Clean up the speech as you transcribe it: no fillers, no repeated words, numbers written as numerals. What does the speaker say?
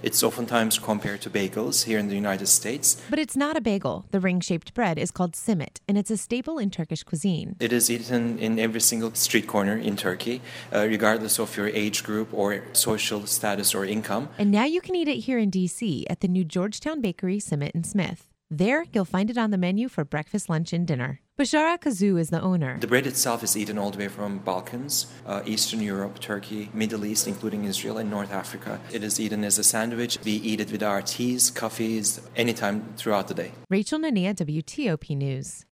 It's oftentimes compared to bagels here in the United States. But it's not a bagel. The ring-shaped bread is called simit, and it's a staple in Turkish cuisine. It is eaten in every single street corner in Turkey, regardless of your age group or social status or income. And now you can eat it here in D.C. at the new Georgetown Bakery, Simit and Smith. There, you'll find it on the menu for breakfast, lunch, and dinner. Bashara Kazoo is the owner. The bread itself is eaten all the way from Balkans, Eastern Europe, Turkey, Middle East, including Israel and North Africa. It is eaten as a sandwich. We eat it with our teas, coffees, anytime throughout the day. Rachel Nania, WTOP News.